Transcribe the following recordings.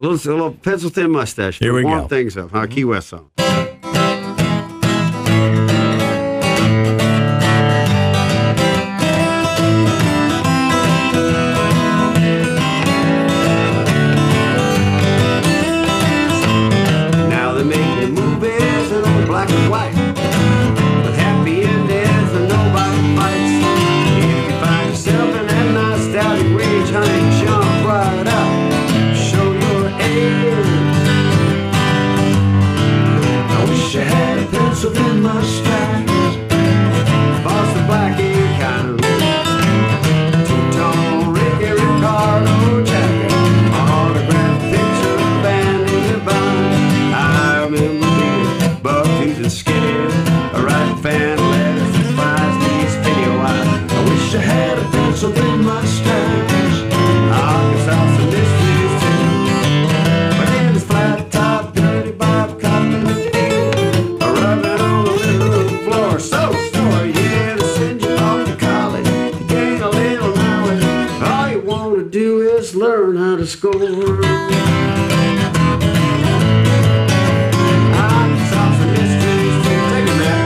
little pencil thin mustache. Here we warm go. things up. Key West song. Now they make movies in all black and white, with happy endings and nobody fights. If you find yourself in that nostalgic rage, honey, jump right up, show your age. I wish I had a pencil thin mustache, Boston Blackie kind of look, two-tone Ricky Ricardo jacket, autographed picture of Andy Devine. I remember being buck-toothed and skinny, writing fan letters to spies these video eyes. I wish I had a pencil thin mustache, Arkansas some mysteries too. But then it's flat top, dirty Bob cotton rubbing on the living room floor. So story, yeah, to send you off to college, to gain a little knowledge. All you want to do is learn how to score. Arkansas some mysteries too. Take it back.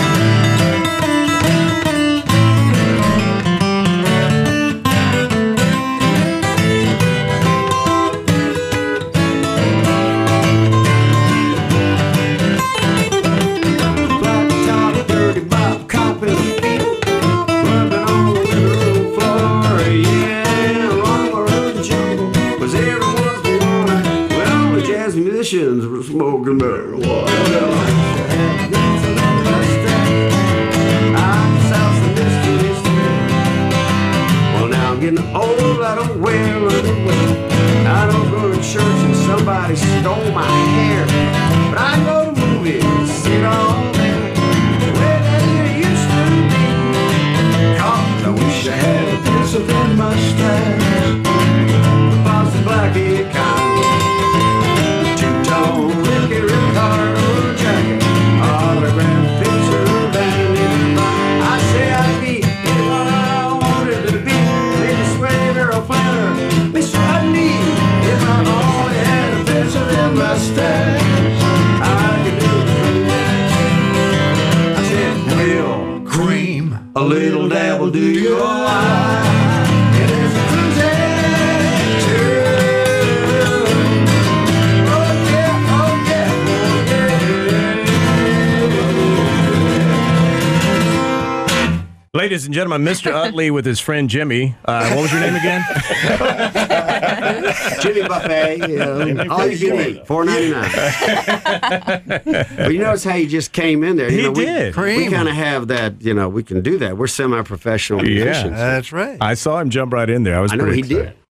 Flat top, dirty Bob copping feet, rubbing on the living room floor. Yeah, along the road jungle was everyone's born. Well, the jazz musicians were smoking marijuana. Well, now I'm getting old, I don't wear underwear. I don't go to church and somebody stole my hair. But I go to movies, sit all there, the way that it used to be. 'Cause I wish I had a pencil thin mustache, Boston Blackie kind, two-tone Ricky Ricardo jacket, autographed picture of Andy Devine. I say I'd be anyone I wanted to be, maybe Sway Barrel Flanner, Mr. Rodney, if I only had a pencil thin mustache. I could do it. I said, well, cream, a little dab will do you all right. It is a cruising too. Oh yeah, oh yeah, oh yeah. Ladies and gentlemen, Mr. Utley with his friend Jimmy. What was your name again? Jimmy Buffet, all you can eat, $4.99. But you notice how you just came in there. He we did. We kind of have that, we can do that. We're semi-professional musicians. That's right. I saw him jump right in there. I was I know pretty he excited. did.